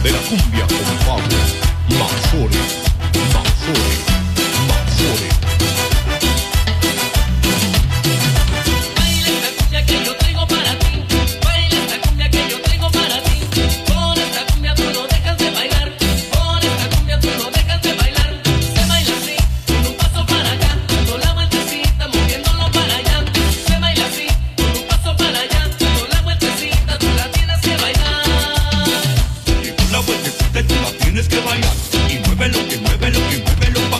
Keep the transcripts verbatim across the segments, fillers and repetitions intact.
de la cumbia con Pablo Manzore, Manzore, Manzore. Baila esta cumbia que yo traigo para ti, baila esta cumbia que yo traigo para ti. Con esta cumbia tú no dejas de bailar, con esta cumbia tú no dejas de bailar. Se baila así, con un paso para acá, dando la vueltecita, moviéndolo para allá. Se baila así, con un paso para allá, dando la vueltecita, tú la tienes que bailar. Y con la vueltecita tú la tienes que bailar. Y muévelo, que muévelo, que muévelo.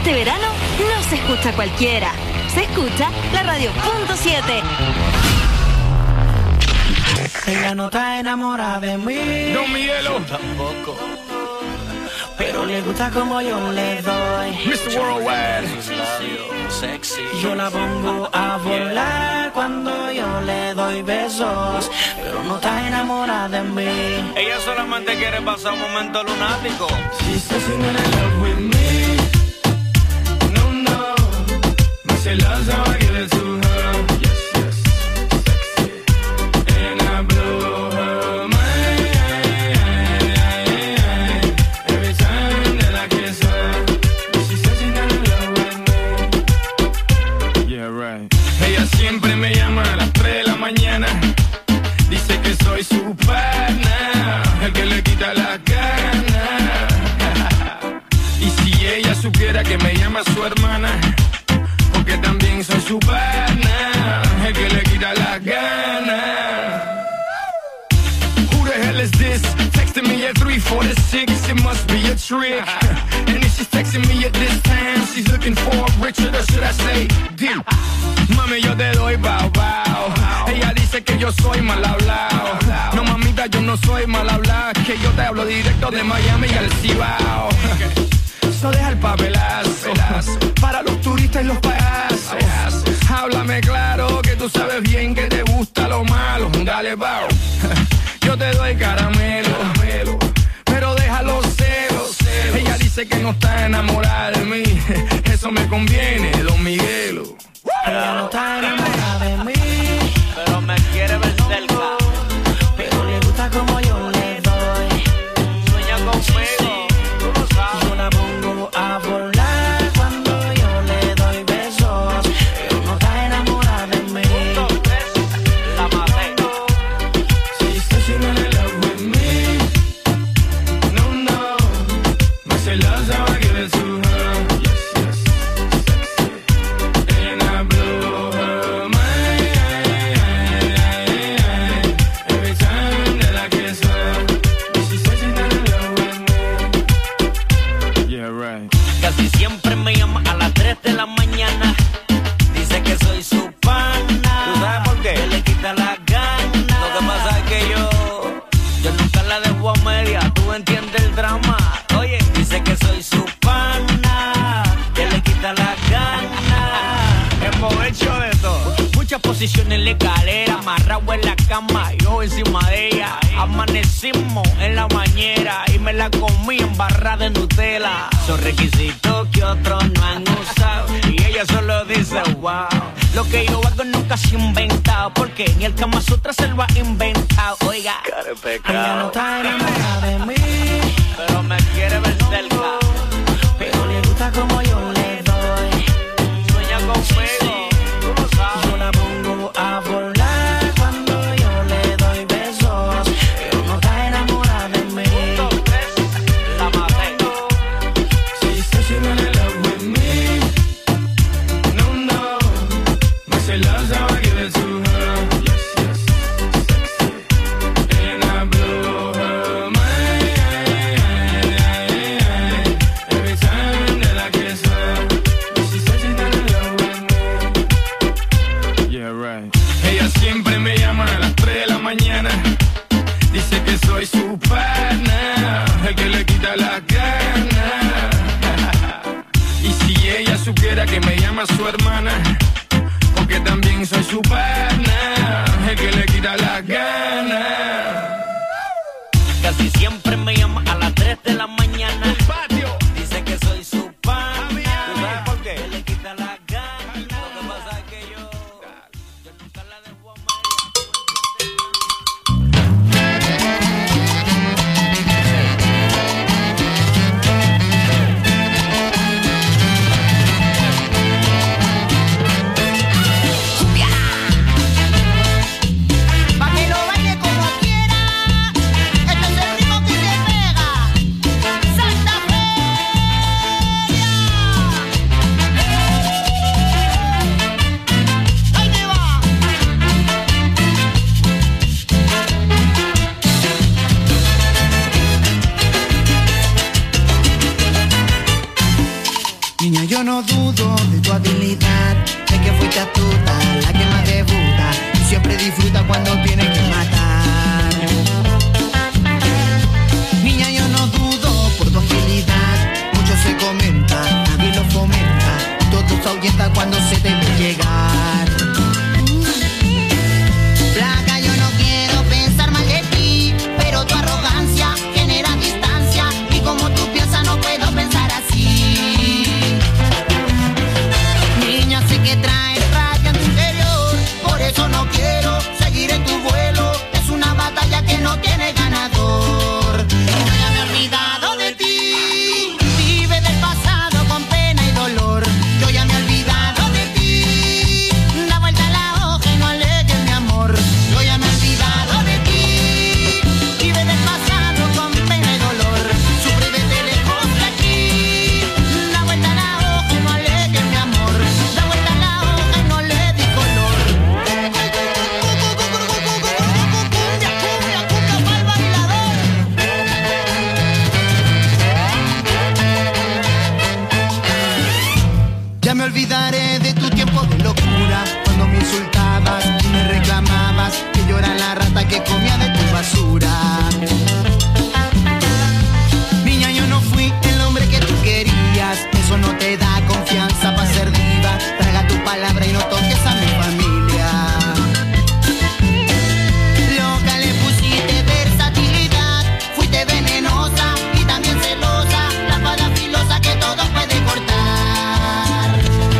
Este verano no se escucha cualquiera, se escucha la radio punto siete. Ella no está enamorada de mí. No, Miguelo. Tampoco. Pero le gusta como yo le doy. mister Worldwide. Sexy. Yo la pongo a volar cuando yo le doy besos. Pero no está enamorada de mí. Ella solamente quiere pasar un momento lunático. She says she's in love with me. No, no. Me say love's how I give it to her. Yes, yes. Sexy. And I blow her mind. Every time that I kiss her. She says she's in love with me. Yeah, right. Ella siempre me llama a las tres de la mañana. Dice que soy su partner, el que le quita la gana. Y si ella supiera que me llama su hermana, porque también soy su partner, el que le quita la gana. Who the hell is this? Texting me at three forty-six, it must be a trick. And if she's texting me at this time, she's looking for Richard, or should I say, Dick? Mami, yo te doy bao bao. Ella dice que yo soy mal hablado. No, mamita, yo no soy mal hablado. Que yo te hablo directo de Miami y al Cibao. Eso deja el papelazo para los turistas y los payasos. Háblame claro que tú sabes bien que te gusta lo malo. Dale, bao. Yo te doy caramelo, pero deja los celos. Ella dice que no está enamorada de mí. Eso me conviene, Don Miguelo. Ella no está enamorada de mí. Pero me quiere ver cerca. Pero le gusta como yo le doy. Sueña conmigo, tú lo sabes. Yo la pongo a volar cuando yo le doy besos. Pero no está enamorada de mí. La maté. She says she's in love with me. No, no. Me say love's how I give it to her. Yes, yes. Sexy. And I blow her mind. Every time that I kiss her. She says she's in love with me. Yeah, right. Casi siempre me llama a las tres de la mañana. Dice que soy su pana. ¿Tú sabes por qué? Que le quita la gana. Lo que pasa es que yo, yo nunca la dejo a media. Tú entiendes el drama. Oye, dice que soy su pana. Que le quita la gana. Hemos hecho de todo. Muchas posiciones en la escalera. Amarrado en la cama. Yo encima de ella. Amanecimos en la bañera. Y me la comí en barra de Nutella. Son requisitos que otros no han usado. Y ella solo dice wow. Lo que yo hago nunca se ha inventado. Porque ni el Kama Sutra se lo ha inventado. Oiga, Ella no está enamorada de mí. pero me quiere ver cerca. Pero le gusta como yo le doy. Sueña conmigo, tú lo sabes. Yo la pongo a volar cuando yo le doy besos. Pero no está enamorada de mí. La maté. She says she's in love with me. No, no. Me say love's how I give it to her. Yes, yes. Sexy. And I blow her mind. Every time that I kiss her. She says she's in love with me. Yeah, right. Ella siempre me llama a las tres de la mañana. Dice que soy su partner, el que le quita la gana. Y si ella supiera que me llama su hermana, porque también soy su partner, el que le quita la gana. Casi siempre me llama a las tres de la mañana. Patio. Dice que soy su pana. ¿Tú sabes por qué? Que le quita la gana. Lo que pasa es que yo, yo nunca la dejo a media. yo no dudo de tu habilidad, de que fuiste astuta, la que más debuta y siempre disfruta cuando tiene que matar. Niña, yo no dudo por tu agilidad, mucho se comenta, nadie lo fomenta, todo se ahuyenta cuando se te ve llegar. Flaca, yo no quiero pensar mal de ti, pero tu arrogancia genera distancia y como tú piensas no puedo pensar así. Niña, sé que traes rabia en tu interior, por eso no quiero seguir en tu vuelo, es una batalla que no tiene ganador. Ya me he olvidado de ti, vive del pasado con pena y dolor. Yo ya me he olvidado de ti, da vuelta la hoja y no alegues mi amor. Yo ya me he olvidado de ti, vive del pasado con pena y dolor. Sufre desde lejos de aquí, da vuelta la hoja y no alegues mi amor. Da vuelta la hoja y no le di color. Cumbia, cumbia, cumbia pa'l bailador. Ya me olvidaré de tu tiempo de locura, cuando me insultabas y me reclamabas que yo era la rata que comía de tu basura. Niña, yo no fui el hombre que tú querías, eso no te da confianza para ser diva. Traga tu palabra y no toques a mi familia. Loca, le pusiste versatilidad, fuiste venenosa y también celosa, la espada filosa que todo puede cortar.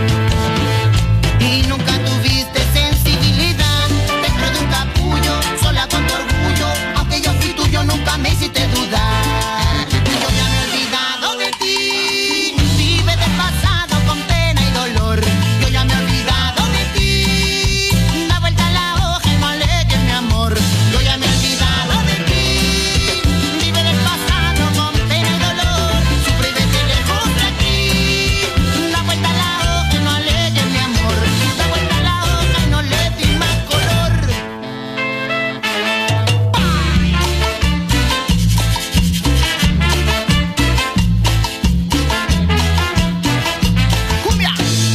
Y nunca tuviste sensibilidad, dentro de un capullo, sola con tu orgullo, aunque yo fui tuyo nunca me hiciste dudar. Yo ya me he olvidado de ti, vive del pasado con pena y dolor. Yo ya me he olvidado de ti, da vuelta la hoja y no alegues mi amor. Yo ya me he olvidado de ti, vive del pasado con pena y dolor. Sufre desde lejos de aquí, da vuelta la hoja y no alegues mi amor. Da vuelta la hoja y no le di más color. ¡Cumbia!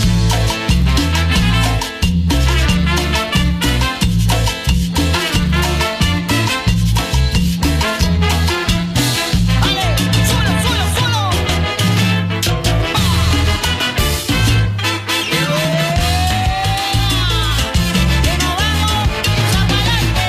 ¡Vale! ¡Suelo, suelo, suelo! ¡Que nos vamos! ¡Zapalante!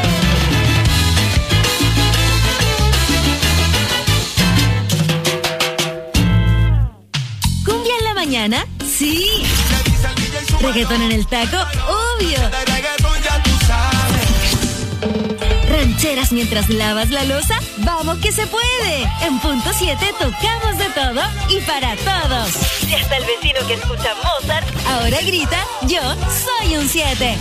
¿Cumbia en la mañana? Sí. ¿Reggaetón en el taco? Obvio. ¿Rancheras mientras lavas la loza? ¡Vamos que se puede! En punto siete tocamos de todo y para todos. Si hasta el vecino que escucha Mozart ahora grita, yo soy un siete.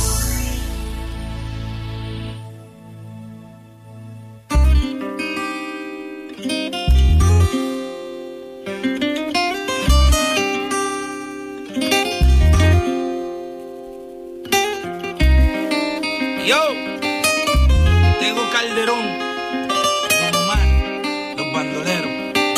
Yo, tengo Calderón, Don Omar, los bandoleros.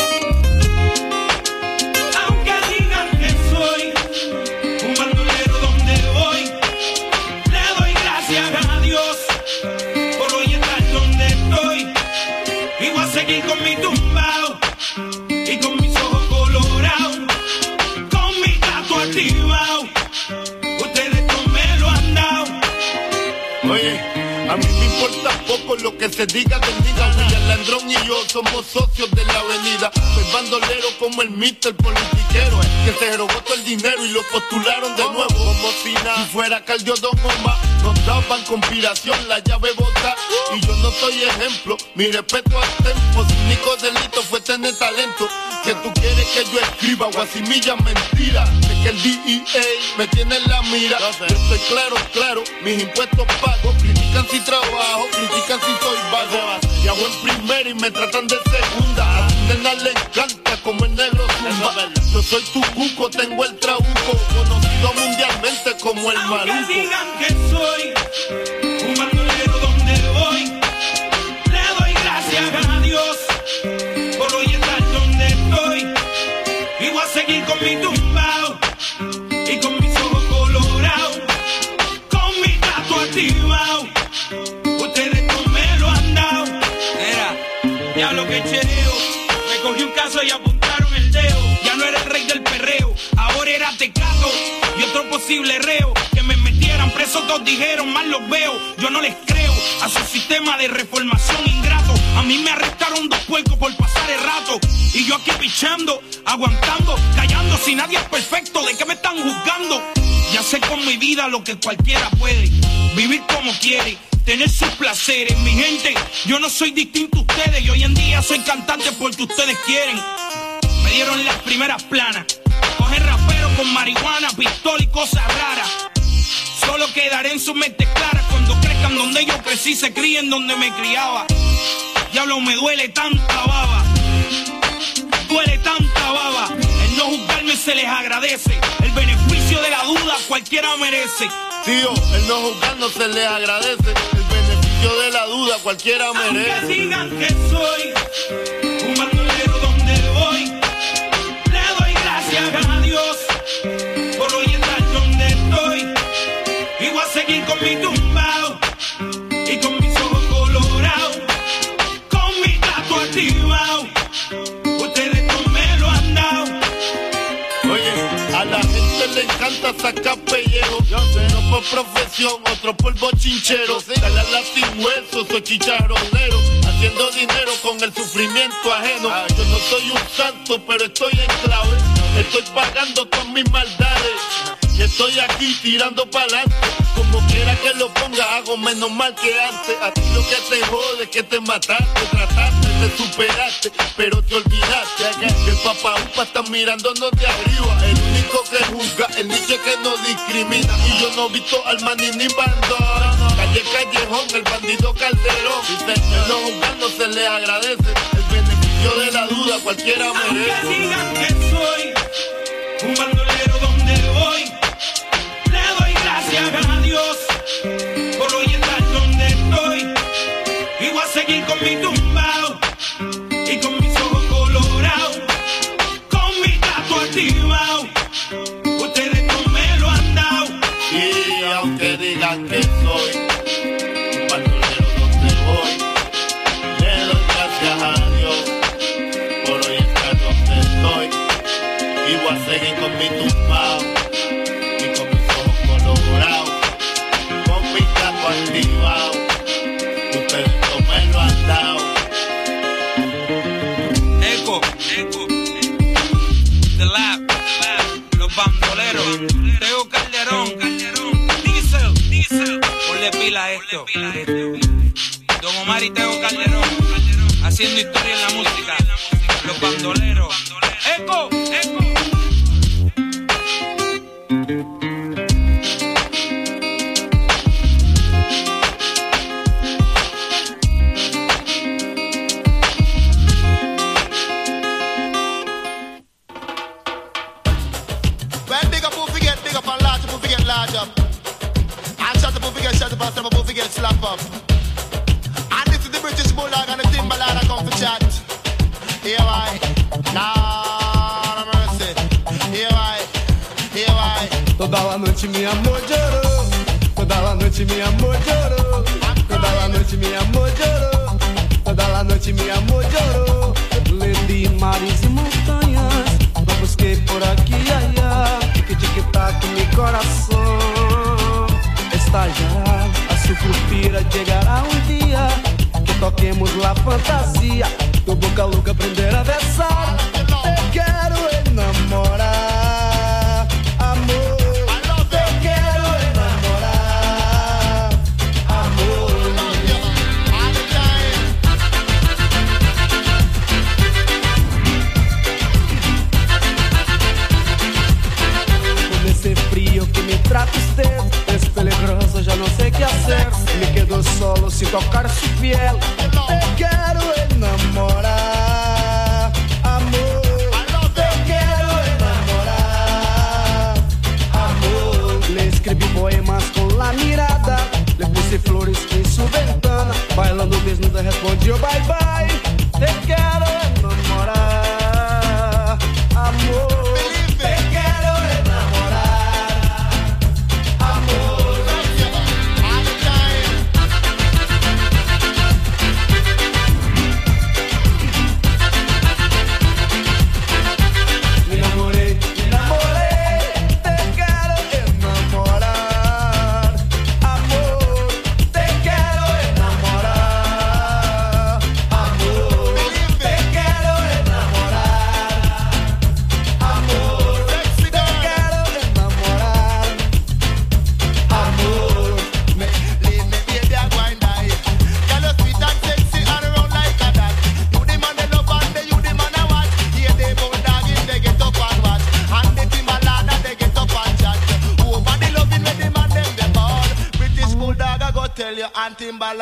Aunque digan que soy un bandolero donde voy, le doy gracias a Dios por hoy estar donde estoy. Y voy a seguir con mi tumbao y con mis ojos colorados, con mi gato activado. Ustedes no me lo han dado. Oye, a mí me importa poco lo que se diga del nigga. William Landrón y yo somos socios de la avenida. Soy bandolero como el mister politiquero, que se robó todo el dinero y lo postularon de nuevo. Como si nada, si fuera Caldiodón o más, nos daban conspiración, la llave bota. Y yo no soy ejemplo, mi respeto al tempo. Su único delito fue tener talento. Que tú quieres que yo escriba guasimilla mentira, de que el D E A me tiene en la mira. Yo estoy claro, claro, mis impuestos pago. Critican si trabajo, critican si soy vago. Y hago en primera y me tratan de segunda. A tu nena le encanta como el negro zumba. Yo soy tu cuco, tengo el trabuco, conocido mundialmente como el maluco. Aunque digan que soy un bandolero donde voy, le doy gracias a Dios por hoy estar donde estoy. Y voy a seguir con mi tumba preso y apuntaron el dedo. Ya no era el rey del perreo, ahora era Tecato y otro posible reo. Que me metieran preso, todos dijeron, mal los veo. Yo no les creo a su sistema de reformación ingrato. A mí me arrestaron dos puercos por pasar el rato. Y yo aquí pichando, aguantando, callando. Si nadie es perfecto, ¿de qué me están juzgando? Ya sé con mi vida lo que cualquiera puede. Vivir como quiere, tener sus placeres. Mi gente, yo no soy distinto a ustedes. Y hoy en día soy cantante porque ustedes quieren. Me dieron las primeras planas. Coger rapero con marihuana, pistola y cosas raras. Solo quedaré en sus mentes claras cuando crezcan donde yo crecí, se críen donde me criaba. Diablo, me duele tanta baba. Duele tanta baba. El no juzgarme se les agradece. El beneficio de la duda cualquiera merece. Tío, el no juzgarnos se les agradece. El beneficio de la duda cualquiera merece. Aunque digan que soy un bandolero donde voy, le doy gracias a Dios por hoy estar donde estoy. Y voy a seguir con mi tumbao y con mis ojos colorados, con mi gato activado. Ustedes no me lo han dado. Oye, a la gente le encanta sacar pellejo. Yo sé, no por profesión, otro por bochinchero. Dale a la sin hueso, soy chicharronero. Haciendo dinero con el sufrimiento ajeno. Yo no soy un santo, pero estoy en clave. Estoy pagando con mis maldades. Y estoy aquí tirando pa'lante. Como quiera que lo ponga, hago menos mal que antes. A ti lo que te jode es que te mataste, trataste, te superaste, pero te olvidaste que el papá upa está mirándonos de arriba. El único que juzga, el niche que no discrimina. Y yo no he visto al maní ni bandón. Calle Callejón, el bandido Calderón. Dice, el no juzgar no se le agradece. El beneficio de la duda cualquiera merece. Aunque digan que soy un bandolero donde voy, le doy gracias a Dios por hoy estar donde estoy. Y voy a seguir con mi tumbao y con mis ojos colorados, con mi gato activado. Ustedes no me lo han dado. Y aunque digan que soy un bandolero donde voy, le doy gracias a Dios por hoy estar donde estoy. Y voy a seguir con mi tumbao y con mis ojos colorados, con mi gato activado. Ustedes no me lo han dado. Eco, eco, The Lab, los bandoleros, Teo Calderón, Diesel, Diesel, ponle pila a esto. Don Omar y Teo Calderón, haciendo historia en la música, los bandoleros. Eco, eco. When big up, who forget, big up and large up, who forget large up. And shut up, who forget, shut up, and slap up, who forget slap up. And this is the British Bulldog and the Timberland I come to chat. Here I, nah, no mercy. Here I, here I. Toda la noite meu amor chorou, toda la noite meu amor chorou, toda la noite meu amor chorou, toda la noite meu amor chorou. Levi mares e montanhas, eu busquei por aqui, ai, ai, tic tic tac mi coração estallará, a su suspira llegará um dia que toquemos la fantasia, tu boca louca aprender a versar. Eu quero enamorar, amor. Trata usted, es peligroso, ya no sé qué hacer. Me quedo solo sin tocar su piel. Te quiero enamorar, amor. Te quiero enamorar, amor. Le escribí poemas con la mirada, le puse flores en su ventana. Bailando desnuda respondió bye bye. Te quiero enamorar, amor.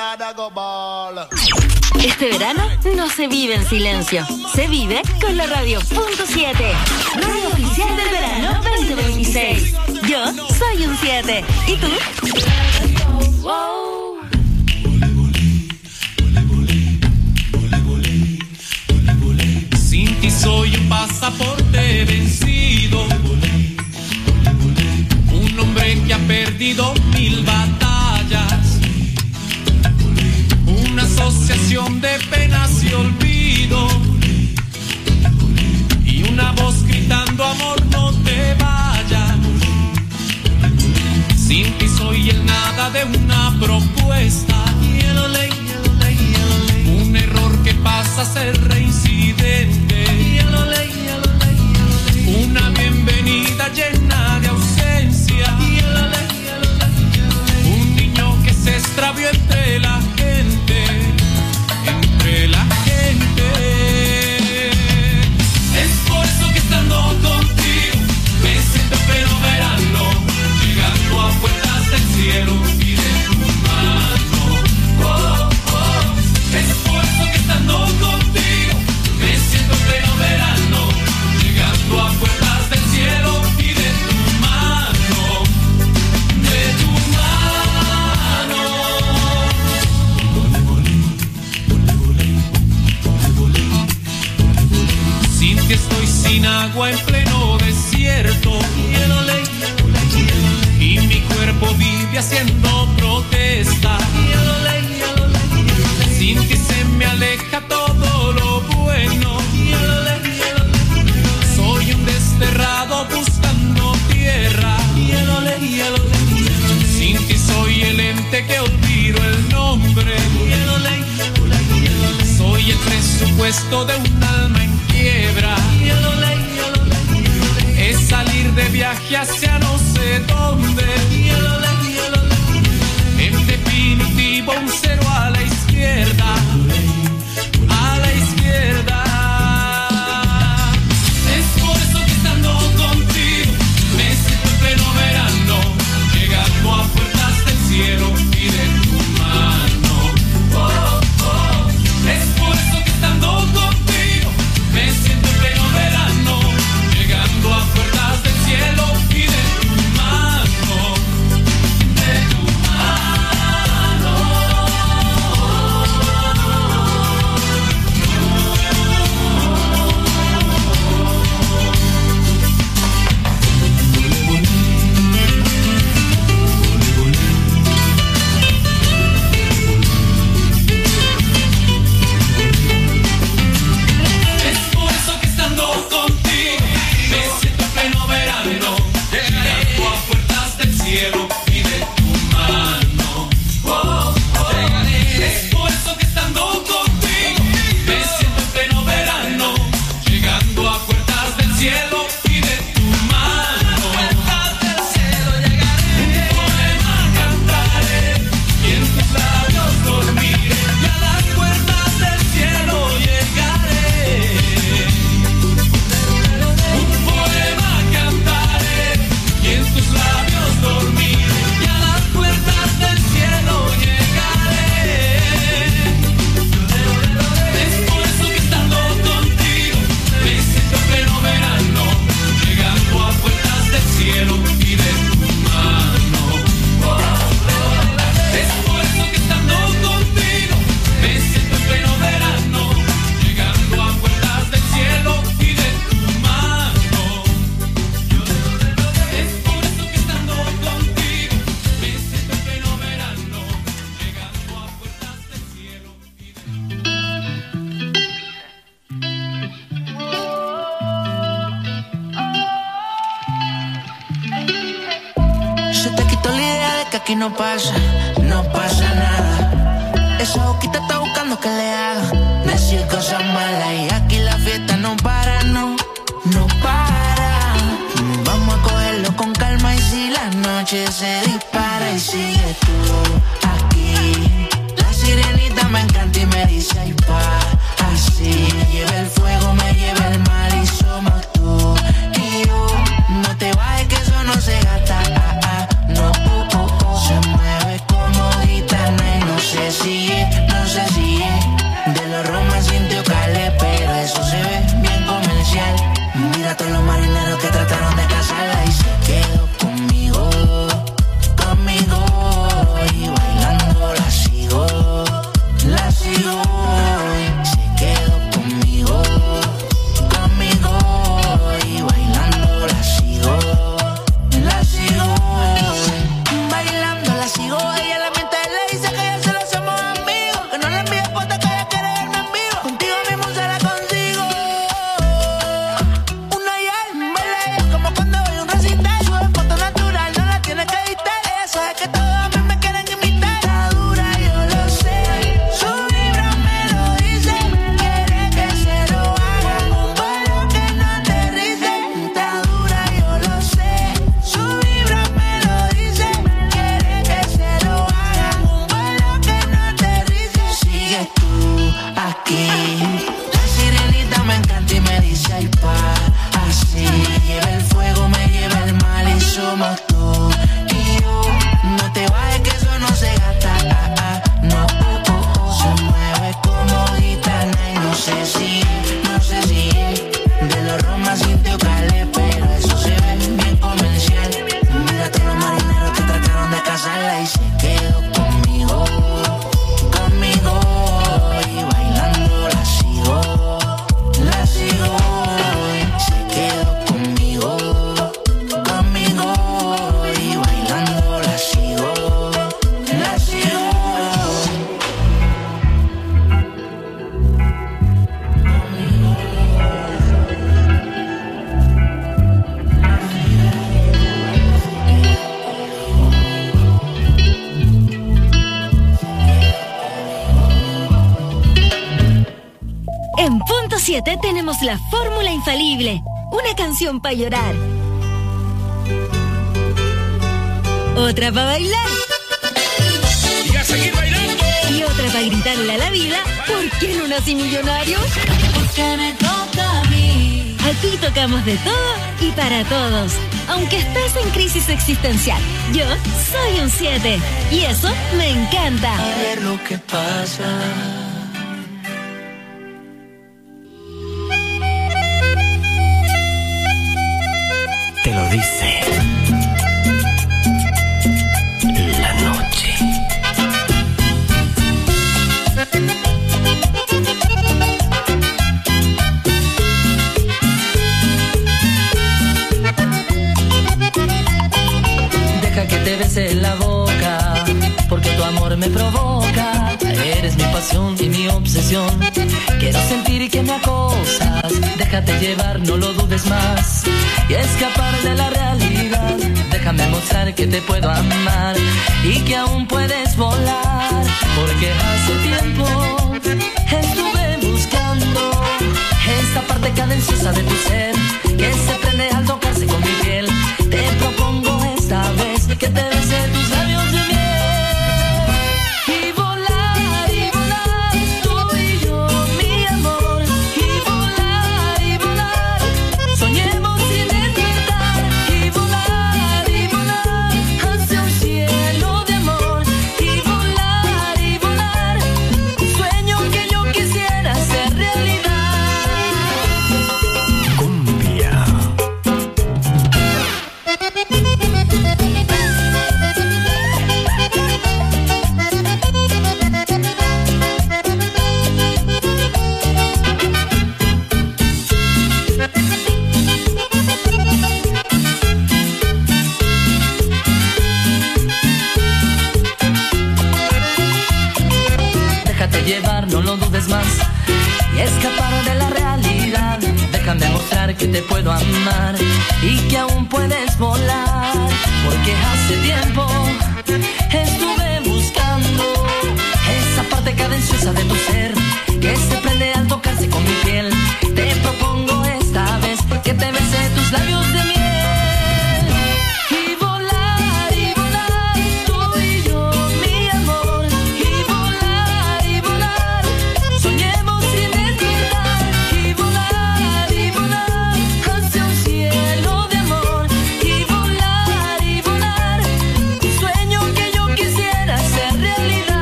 Este verano no se vive en silencio, se vive con la radio punto siete, radio oficial del verano veinte veintiséis. Yo soy un siete. ¿Y tú? Wow. Sin ti soy un pasaporte vencido, un hombre que ha perdido mil batallas, una asociación de penas y olvido, y una voz gritando amor no te vayas. Sin ti soy el nada de una propuesta, un error que pasa a ser reincidente, una bienvenida llena de ausencia, un niño que se extravió entre la gente, entre la gente. Es por eso que estando contigo me siento pleno verano, llegando a puertas del cielo y de tu mano. Oh, oh. Es por eso que estando contigo me siento pleno verano, llegando a puertas del cielo y de tu mano, de tu mano. Sin ti estoy sin agua en pleno desierto, y mi cuerpo vive haciendo protesta. Sin ti se me aleja todo lo bueno, soy un desterrado buscando tierra. Sin ti soy el ente que olvido el nombre, soy el presupuesto de un alma en quiebra. Es salir de viaje hacia no sé dónde, en definitivo un cero a la izquierda, a la izquierda. Es por eso que estando contigo me siento en pleno verano, llegando a puertas del cielo y de tu mano. Oh, oh. Es por eso que estando contigo me siento en pleno verano, llegando a puertas del cielo y de tu mano, de tu mano. Es por eso que estando contigo me siento en pleno verano, llegando a puertas del cielo y de tu mano. Oh, oh. Es por eso que estando contigo me siento en pleno verano, llegando a puertas del cielo y de tu mano. Puertas del cielo llegaré, un poema cantaré y en tus labios dormiré, y a las puertas del cielo llegaré. Un poema cantaré y en tus labios dormiré, y a las puertas del cielo llegaré. Es por eso que estando contigo me siento en pleno verano, llegando a puertas del cielo y de tu mano. Oh, oh. Es por eso que estando contigo me siento en pleno verano, llegando a puertas del cielo y de tu mano. Es por eso que estando contigo me siento en pleno verano, llegando a puertas del cielo y de Se te quitó la idea de que aquí no pasa, no pasa nada. Esa boquita está buscando que le haga decir cosas malas, y aquí la fiesta no para, no, no para. Vamos a cogerlo con calma, y si la noche se dispara y sigue tú aquí. La sirenita me encanta y me dice ay pa, así. Me lleva el fuego, me lleva el mar y somos tú y yo. No te vayas que eso no se gasta, ah, ah, no, uh, uh, uh. Se mueve como gitana y no sé si siete tenemos la fórmula infalible. Una canción para llorar. Otra para bailar. Y a seguir bailando. Y otra para gritarle a la vida, ¿por qué no nací millonario? Porque me toca a mí. Aquí tocamos de todo y para todos. Aunque estés en crisis existencial, yo soy un siete. Y eso me encanta. A ver lo que pasa. Te lo dice la noche. Deja que te bese en la boca, porque tu amor me provoca. Eres mi pasión y mi obsesión. Quiero sentir que me acosas. Déjate llevar, no lo dudes más. Y escapar de la realidad. Déjame mostrar que te puedo amar y que aún puedes volar. Porque hace tiempo estuve buscando esta parte cadenciosa de tu ser que se prende al tocarse con mi piel. Te propongo esta vez que te bese tus labios de miel. Y volar, y volar, tú y yo, mi amor. Y volar, y volar, soñemos sin despertar. Y volar, y volar, hacia un cielo de amor. Y volar, y volar, un sueño que yo quisiera hacer realidad. Cumbia. Déjate llevar, no lo dudes más. Y escapar de la realidad. Déjame mostrar que te puedo amar y que aún puedes volar. Porque hace tiempo estuve buscando esa parte cadenciosa de tu ser que se prende al tocarse con mi piel. Te propongo esta vez que te bese tus labios de miel. Y volar, y volar, tú y yo, mi amor. Y volar, y volar, soñemos sin despertar. Y volar, y volar, hacia un cielo de amor. Y volar, y volar, un sueño que yo quisiera hacer realidad.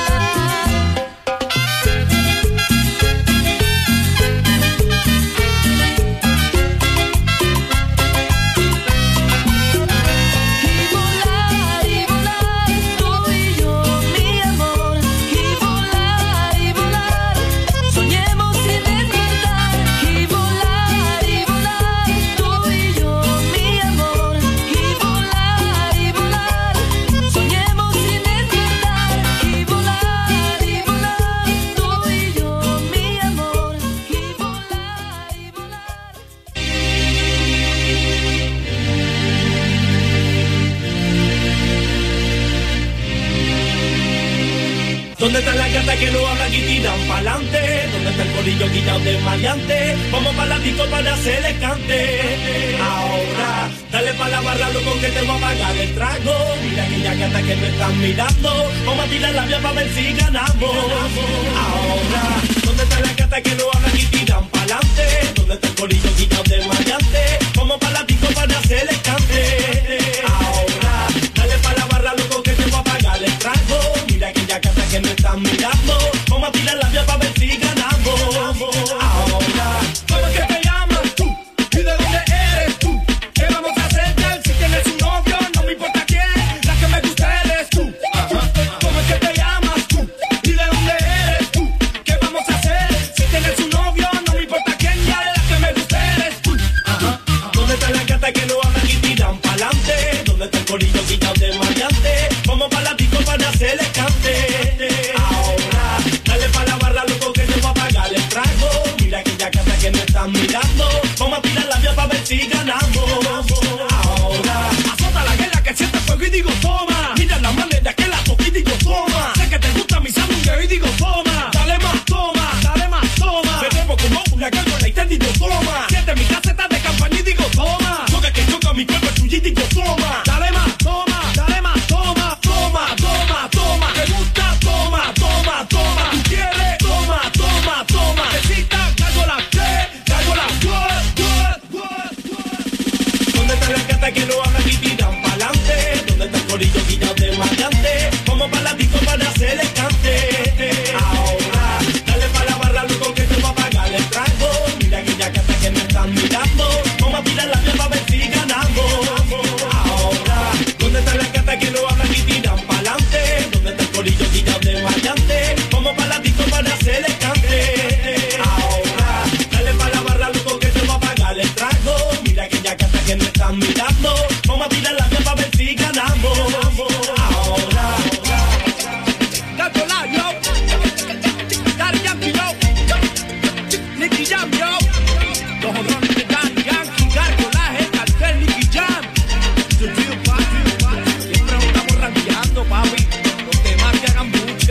Y volar, y volar, tú y yo, mi amor. Y volar, y volar, soñemos sin despertar. Y volar, y volar, tú y yo, mi amor. Y volar, y volar, soñemos sin despertar. Y volar, y volar, tú y yo, mi amor. Y volar, y volar. ¿Dónde están las gatas que no hablan y tiran pa'lante? ¿Dónde está el corillo quitado de maleante? Vamos pa' la disco para hacerle cante. Ahora, dale pa' la barra, loco, que te voy a pagar el trago. Mira aquellas gatas que me están mirando. Vamos a tirar la vía pa' ver si ganamos. Ahora, ¿dónde están las gatas que no hablan y tiran pa'lante? ¿Dónde está el corillo quitado de maleante? Vamos pa' la disco para hacerle cante. Ahora, dale pa' la barra, loco, que te voy a pagar el trago. Mira aquella gata que me están mirando. Vamos a tirar la vía pa' ver si ganamos. Ahora, ¿cómo es que te llamas tú? ¿Y de dónde eres tú? ¿Qué vamos a hacer, girl? Si tienes un novio, no me importa quién. La que me gusta eres tú. ¿Cómo es que te llamas tú? ¿Y de dónde eres tú? ¿Qué vamos a hacer? Si tienes un novio, no me importa quién. Ya la que me gusta eres tú. ¿Dónde están las gatas que no hablan y tiran pa'lante? ¿Dónde está el corillo quitado de maleante? Vamos pa' la disco para hacerle cante. Ahora, dale pa' la barra, loco, que te voy a pagar el trago. Mira aquella gata que me están mirando. Vamos a tirar la vía pa' ver si ganamos. Ahora, azota la guerra que siente fuego y digo toma. Mira la manera que la toqué y digo toma. Sé que te gusta mi sándwich y digo toma. Dale más toma, dale más toma. Me debo como una gana que lo hagan y tiran pa'lante. ¿Dónde está el corillo quillao de maleante? Como para la disco para hacer el cante. Ahora, dale pa' la barra, loco, que te va a pagar el trago. Mira aquella casa que me están mirando. Vamos a tirar la mía pa' ver si ganamos. Ahora, ¿dónde está la casa que lo hagan y tiran pa'lante? ¿Dónde está el corillo quillao de maleante? Como para la disco para hacer el cante. Ahora, dale pa' la barra, loco, que te va a pagar el trago. Mira aquella casa que me están mirando. Vamos a tirar la mía pa' ver si ganamos. Ahora, Gárgola, yo. Daddy Yankee, yo. Nicky Jam, yo. Los honrones de Daddy Yankee, Gárgola, el cartel Nicky Jam. The real party. Siempre nos estamos rankeando, papi. Los demás que hagan buche.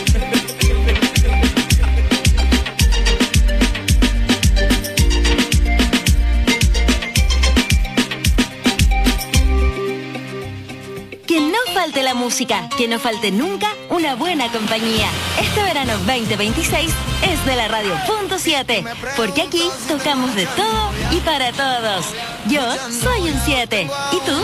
Que no falte la música, que no falte nunca una buena compañía. Este verano veinte veintiséis es de la radio punto siete, porque aquí tocamos de todo y para todos. Yo soy un siete. ¿Y tú?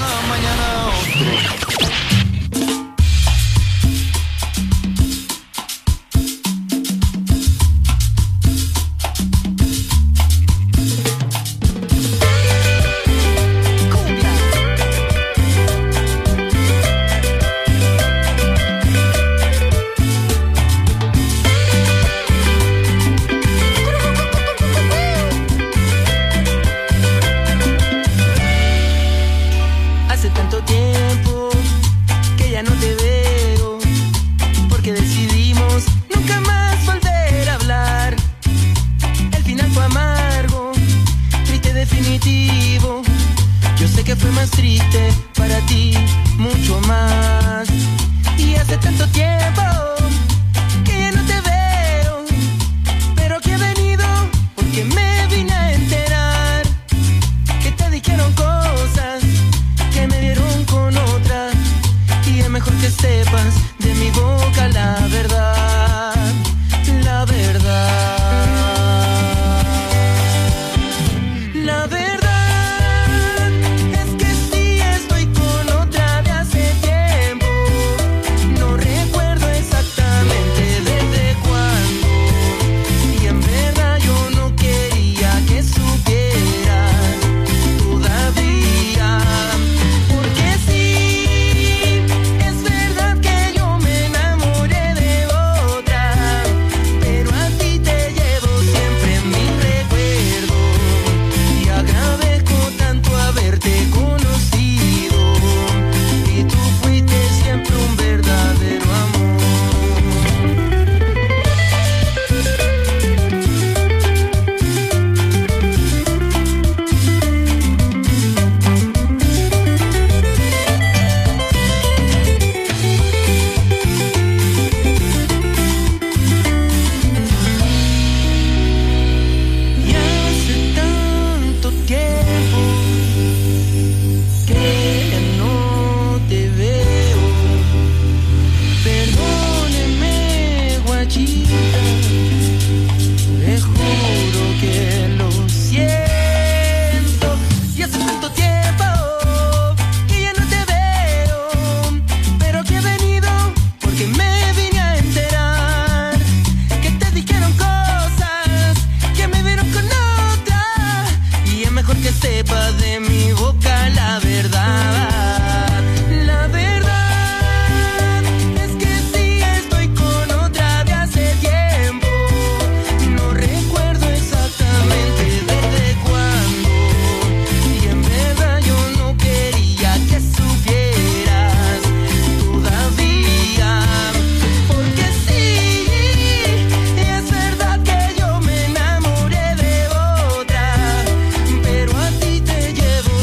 Hace tanto tiempo que ya no te veo, porque decidimos nunca más volver a hablar. El final fue amargo, triste definitivo. Yo sé que fue más triste para ti, mucho más. Y hace tanto tiempo que ya no te veo, pero que he venido porque me vine a enterar que te dijeron cosas que me dieron con otra, y es mejor que sepas de mi boca la verdad, la verdad. La verdad es que sí estoy con otra de hace tiempo. No recuerdo exactamente desde cuándo, y en verdad yo no quería que supieras todavía. Porque sí, es verdad que yo me enamoré de otra, pero a ti te llevo siempre en mi recuerdo, y agradezco tanto haberte conocido, y tú fuiste siempre un verdadero amor. Y hace tanto tiempo que ya no te veo. Perdóneme, guachita, le juro que lo siento. Y hace tanto tiempo que ya no te veo, pero que he venido porque me vine a enterar que te dijeron cosas que me vieron con otra, y es mejor que sepas de mi boca la verdad. La verdad es que sí estoy con otra de hace tiempo. No recuerdo exactamente desde cuándo, y en verdad yo no quería que supieras todavía. Porque sí, es verdad que yo me enamoré de otra, pero a ti te llevo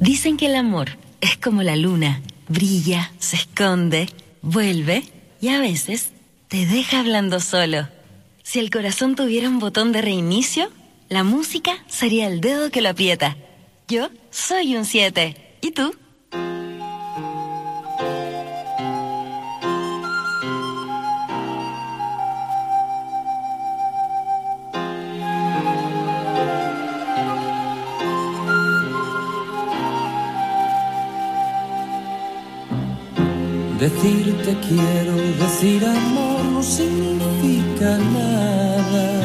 Dicen que el amor es como la luna, brilla, se esconde, vuelve y a veces te deja hablando solo. Si el corazón tuviera un botón de reinicio, la música sería el dedo que lo aprieta. Yo soy un siete. ¿Y tú? Decir te quiero, decir amor no significa nada.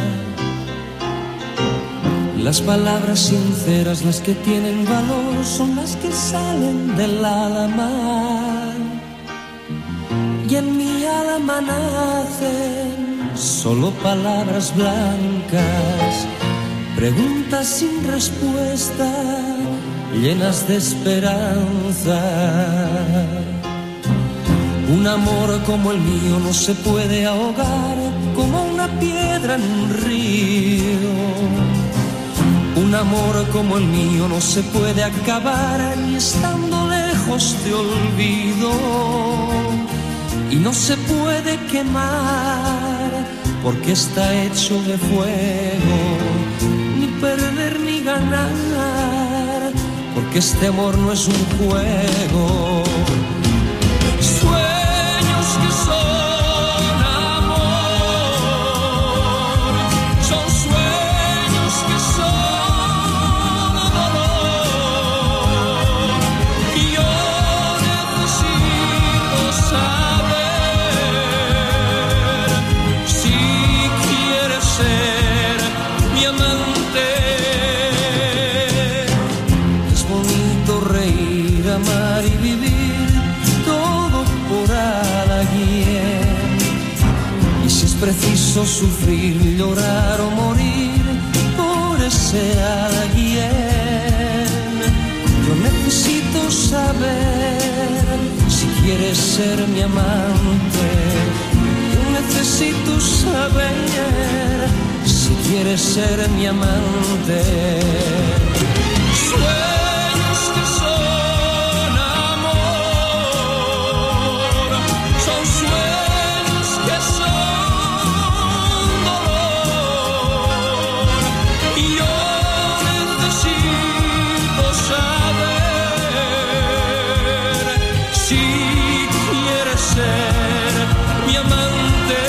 Las palabras sinceras, las que tienen valor, son las que salen del alma. Y en mi alma nacen solo palabras blancas, preguntas sin respuesta, llenas de esperanza. Un amor como el mío no se puede ahogar como una piedra en un río. Un amor como el mío no se puede acabar ni estando lejos te olvido. Y no se puede quemar porque está hecho de fuego. Ni perder ni ganar porque este amor no es un juego. Que son amor, son sueños que son dolor, y yo necesito saber si quieres ser mi amante. Es bonito reír, amar y vivir todo por alguien. Y si es preciso sufrir, llorar o morir por ese alguien, yo necesito saber si quieres ser mi amante. Yo necesito saber si quieres ser mi amante. Sueños que son amor, son sueños que son dolor, y yo necesito saber si quieres ser mi amante.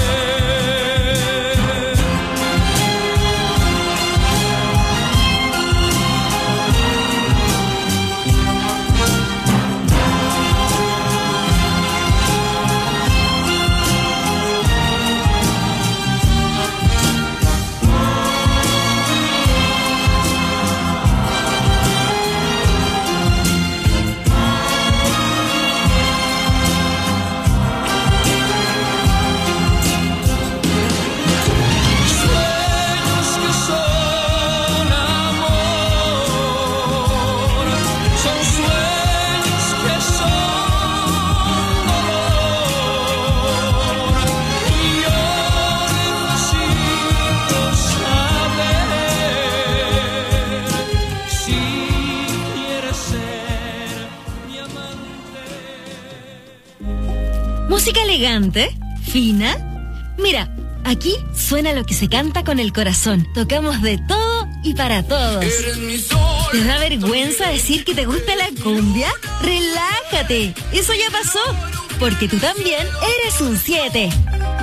Música elegante, fina. Mira, aquí suena lo que se canta con el corazón. Tocamos de todo y para todos. ¿Te da vergüenza decir que te gusta la cumbia? Relájate, eso ya pasó, porque tú también eres un siete.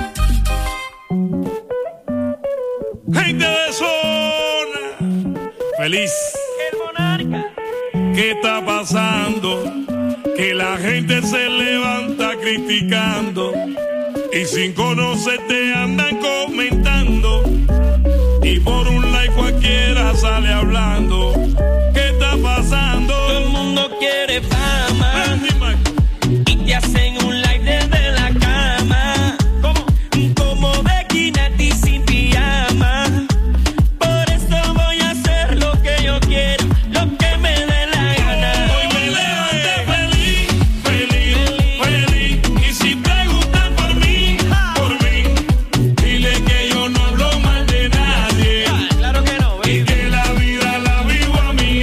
Gente de zona, feliz. El monarca. ¿Qué está pasando? Que la gente se levanta criticando y sin conocerte andan comentando, y por un like cualquiera sale hablando. ¿Qué está pasando? Todo el mundo quiere fama y te hacen un like desde la cama. ¿Cómo? Como Becky Nati sin pijama. Por eso voy a hacer lo que yo quiero, lo que me dé la gana. Hoy me levanté feliz, feliz, feliz. Y si preguntan por mí, por mí, dile que yo no hablo mal de nadie. Claro que no, baby. Y que la vida la vivo a mi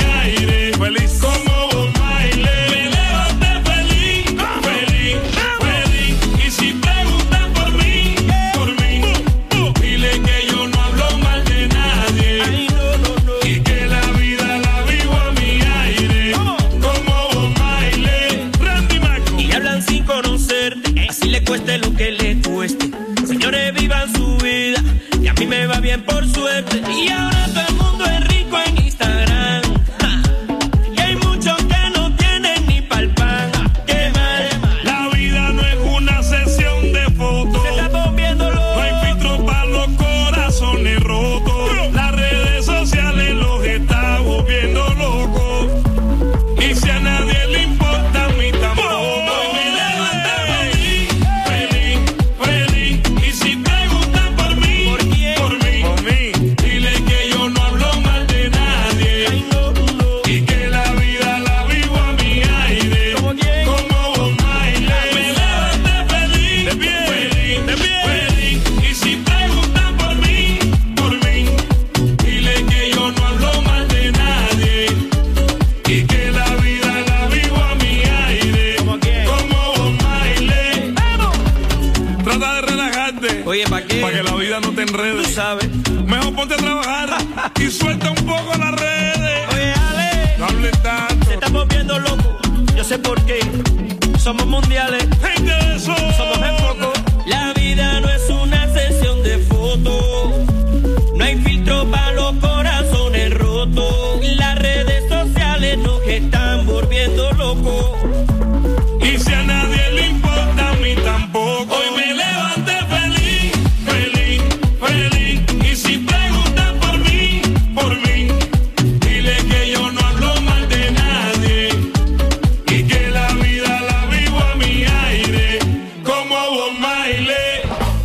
suerte. Y ahora todo el mundo es rico en Instagram. Ja. Y hay muchos que no tienen ni pa'l pan. Qué mal. La vida no es una sesión de fotos. Se está volviendo loco. No hay filtro para los corazones rotos. Las redes sociales los está volviendo locos. Y si a nadie le importa, a mí tampoco. Hoy me levanté feliz, feliz, feliz. Y si preguntan por mí, ¿por quién? por mí, por mí, dile que yo no hablo mal de nadie. Ay, no, no. Y que la vida la vivo a mi aire. ¿Cómo quién? Como Bob Marley. Me levanté feliz, de pie, feliz, de pie, feliz. Y si preguntan por mí, por mí, dile que yo no hablo mal de nadie. Y que la vida la vivo a mi aire. ¿Cómo quién? Como Bob Marley. ¡Vamos! Trata de relajarte. Oye, ¿para qué? Para que la vida no te Tú enrede. sabes. Mejor ponte a trabajar y suelta un poco las redes. Oye, Ale, No hables tanto. se está volviendo loco. Yo sé por qué. Somos mundiales. Gente de eso. Somos en foco. La vida no es una sesión de fotos. No hay filtro para los corazones rotos. Las redes sociales nos están volviendo locos. Y si a nadie le importa, a mí tampoco. Hoy me levanté feliz, feliz, feliz. Y si preguntan por mí, por mí, dile que yo no hablo mal de nadie. Y que la vida la vivo a mi aire. Como Bob Marley.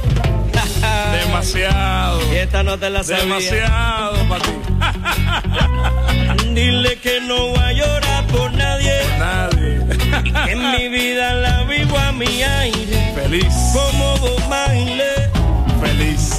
Demasiado. Y esta no te la sabía. Demasiado para ti. Dile que no voy a llorar por nadie. Nadie. Y que en mi vida la vivo a mi aire. Feliz. Como Bob Marley. Feliz.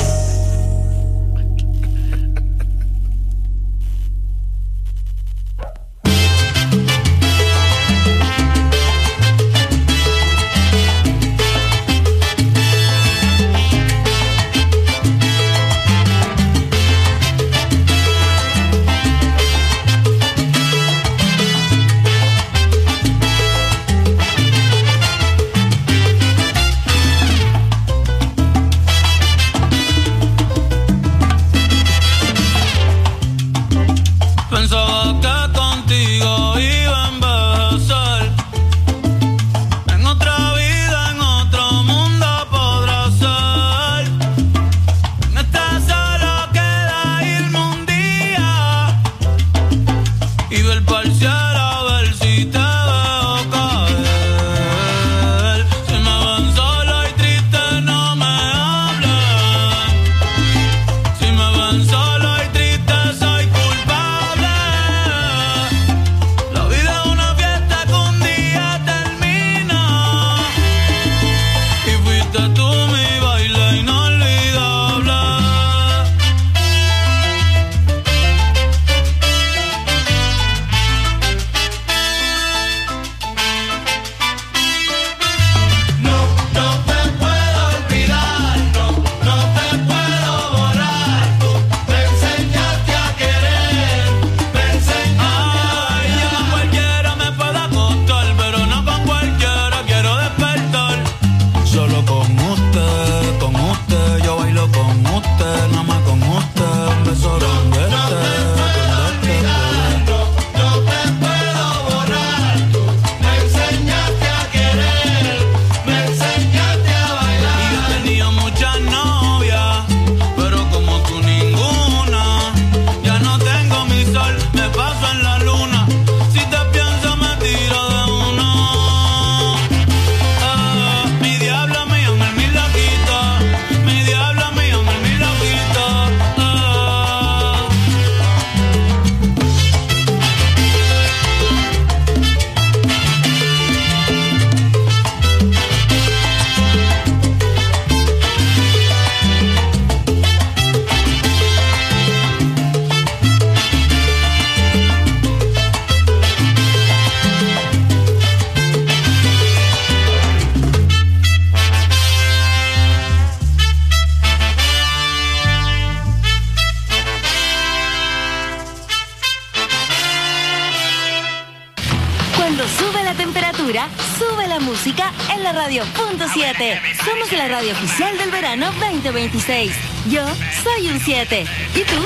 Cuando sube la temperatura, sube la música en la radio punto siete. Somos la radio oficial del verano veinte veintiséis. Yo soy un siete. ¿Y tú?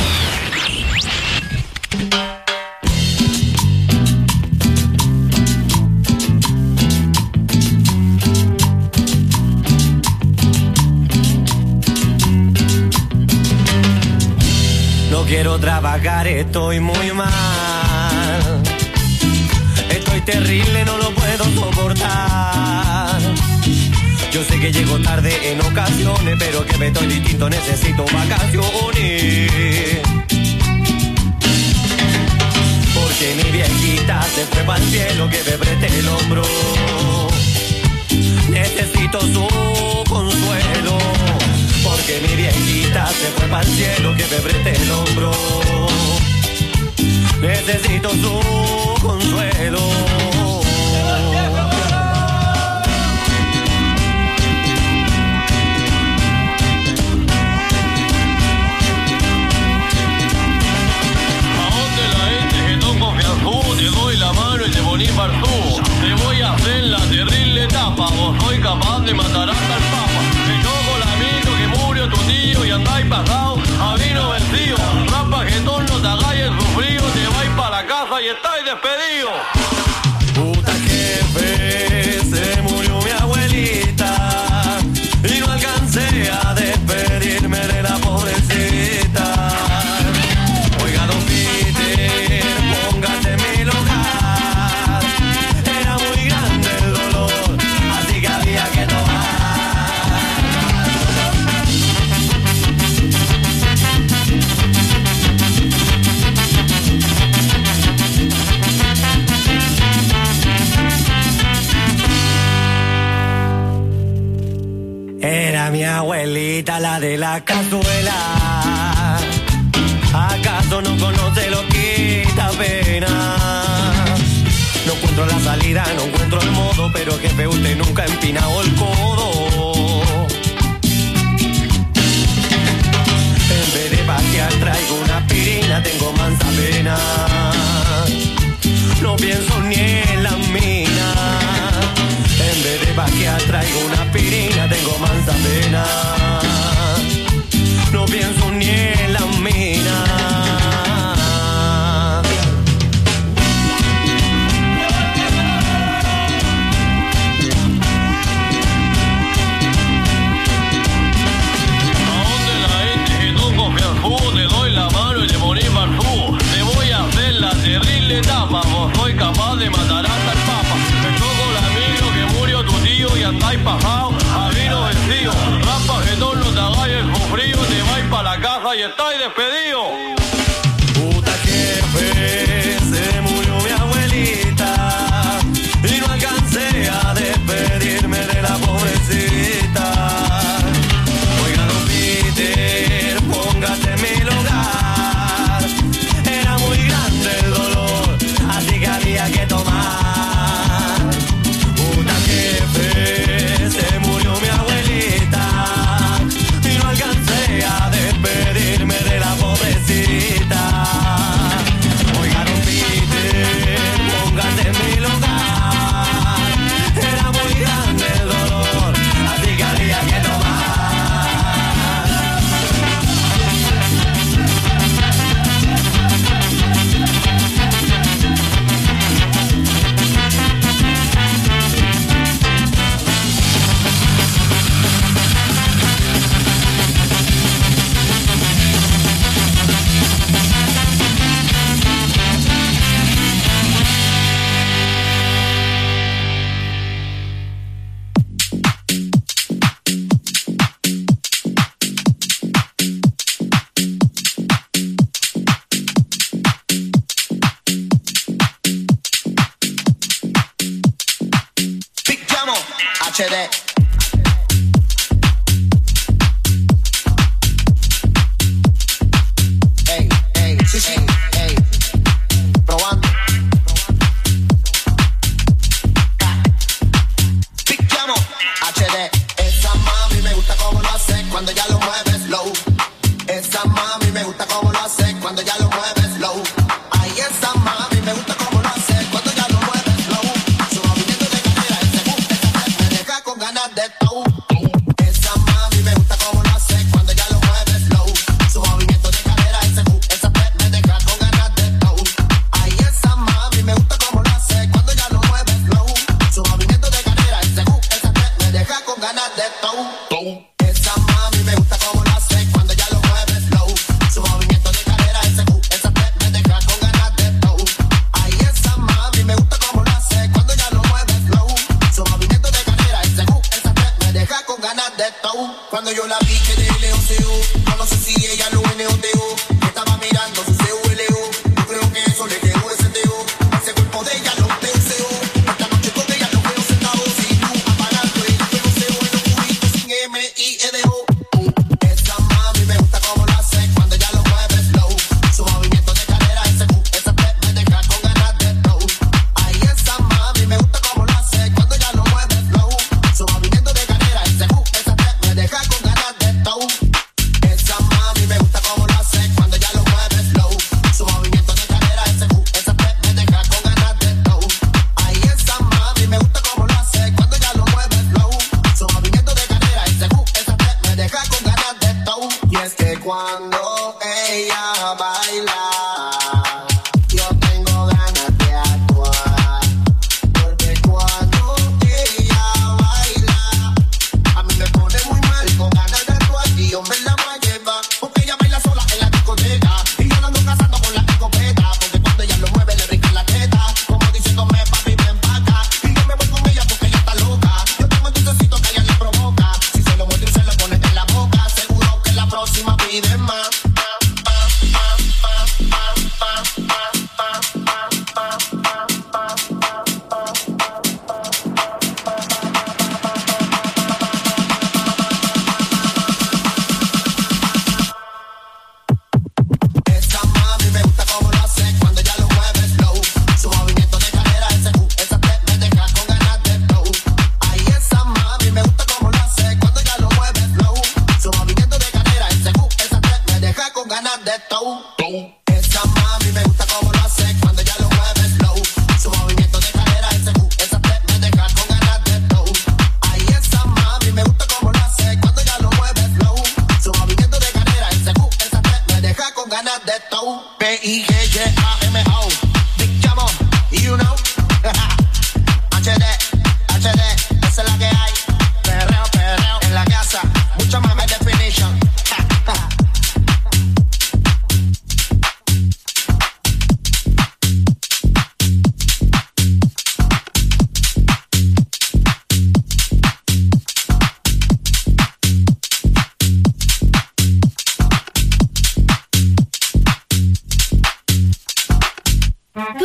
No quiero trabajar, estoy muy mal. Estoy terrible, no lo puedo soportar. Yo sé que llego tarde en ocasiones, pero que me estoy distinto, necesito vacaciones. Porque mi viejita se fue para el cielo, que me preste el hombro. Necesito su consuelo. Porque mi viejita se fue para el cielo, que me preste el hombro. Necesito su consuelo. ¿A dónde la gente que no confía en tú? Te doy la mano y te poní partú. Te voy a hacer la terrible etapa. Vos soy capaz de matar hasta el papa. Me choco el amigo que murió tu tío y andáis pasado a vino vencido. Rampa que no te hagáis el sufrido. Te vais para la casa y estáis despedidos. Puta jefe, se murió mi abuelita y no alcancé a despedirme de la pobrecita. Oiga, don Peter, póngase en mi lugar. Era muy grande el dolor, así que había que tomar. Era mi abuelita, la de la cazuela. ¿Acaso no conoce lo que da pena? No encuentro la salida, no encuentro el modo, pero jefe, usted nunca ha empinado el codo. En vez de vaciar traigo una aspirina, tengo mansa pena. No pienso ni en la mina. En vez de vaciar traigo una aspirina, tengo mansa pena. No pienso ni en la mina. ¿A dónde la gente que no confía en tú? Te doy la mano y te poní partú. Te voy a hacer la terrible etapa. Vos soy capaz de matar hasta el papa. Me choco el amigo que murió tu tío y andáis pasado a vino vencido. Rampa que no te hagáis el sufrido. Te vais para la casa y estáis despedidos. Puta jefe, se murió mi abuelita y no alcancé a despedirme de la pobrecita. Oiga, don Peter, póngase en mi lugar. Era muy grande el dolor, así que había que tomar. Puta jefe, se murió mi abuelita y no alcancé a despedirme de la pobrecita. Oiga, don Peter, póngase en mi lugar. Era muy grande el dolor, así que había que tomar. Picchiamo H D. Ey, ey, sí, sí, ey. Probando. Picchiamo H D. Esa mami me gusta como lo hace cuando ya lo mueves low. Esa mami me gusta como lo hace cuando ya lo mueves low. Ay, esa mami me gusta como lo hace cuando ya lo mueves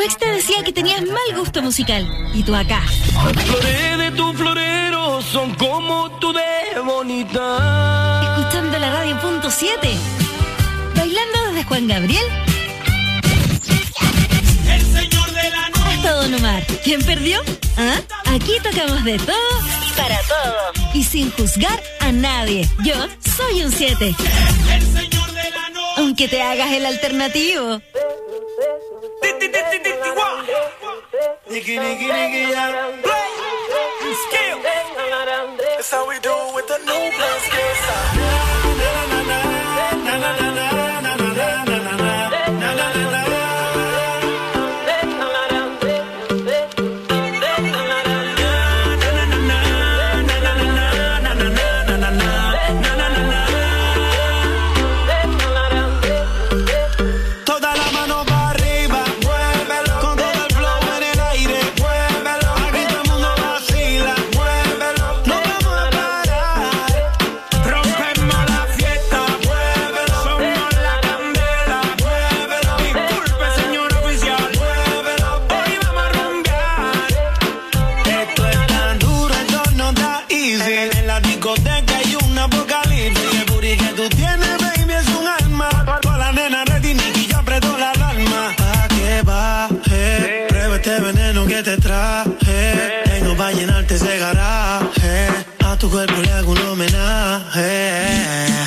ex te decía que tenías mal gusto musical. Y tú acá. Las flores de tu florero son como tú de bonita. Escuchando la radio punto siete. Bailando desde Juan Gabriel El señor de la noche. hasta Don Omar. ¿Quién perdió? ¿Ah? Aquí tocamos de todo y para todo. Y sin juzgar a nadie. Yo soy un siete. El señor de la noche. Aunque te hagas el alternativo. Nigga, nigga, nigga, yeah. Play. Skill. That's how we do it with the new blood skill side. Na na na na na na na na na na na na na na na. Te traje, tengo para llenarte ese garaje, a tu cuerpo le hago un homenaje.